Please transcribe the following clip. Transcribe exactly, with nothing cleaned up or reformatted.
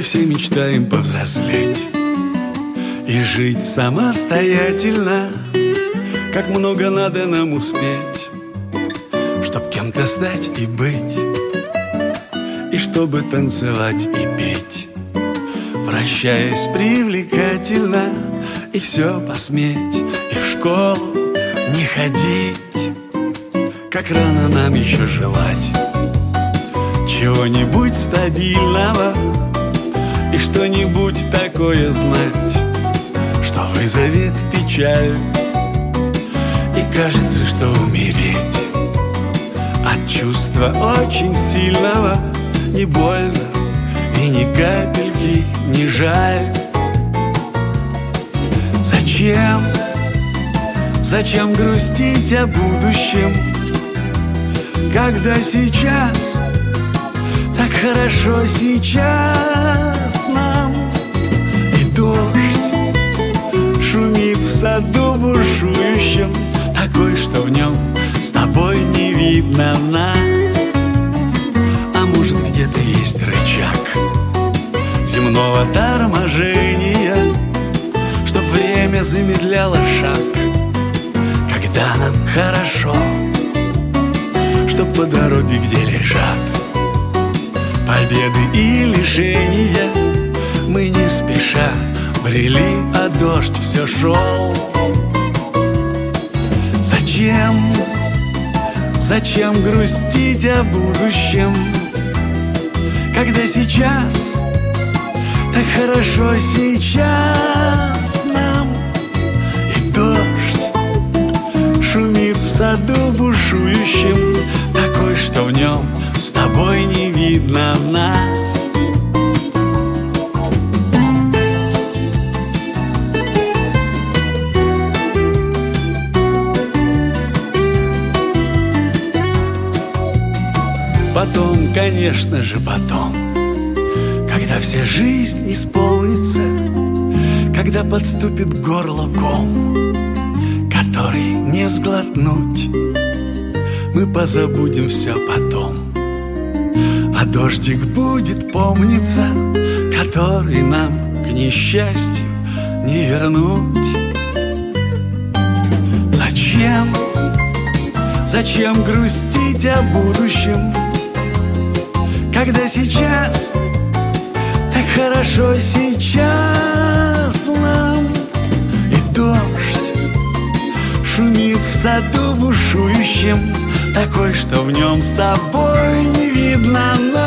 все мечтаем повзрослеть и жить самостоятельно. Как много надо нам успеть, чтоб кем-то стать и быть, и чтобы танцевать и петь, вращаясь привлекательно, и все посметь, и в школу не ходить. Как рано нам еще желать чего-нибудь стабильного и что-нибудь такое знать, что вызовет печаль. И кажется, что умереть от чувства очень сильного не больно и ни капельки не жаль. Зачем, зачем грустить о будущем, когда сейчас так хорошо сейчас нам? И дождь шумит в саду бушующем, такой, что в нем с тобой не видно нас. А может, где-то есть рычаг земного торможения, чтоб время замедляло шаг, когда нам хорошо, чтоб по дороге, где лежат победы и лишения, мы не спеша брели, а дождь все шел. Зачем, зачем грустить о будущем, когда сейчас так хорошо сейчас нам? И дождь шумит в саду бушующем, такой, что в нем с тобой не видно нас. Потом, конечно же, потом, когда вся жизнь исполнится, когда подступит к горлу ком, который не сглотнуть, мы позабудем все потом, а дождик будет помниться, который нам, к несчастью, не вернуть. Зачем, зачем грустить о будущем, когда сейчас так хорошо сейчас нам? И дождь шумит в саду бушующем, такой, что в нем с тобой не видно нас.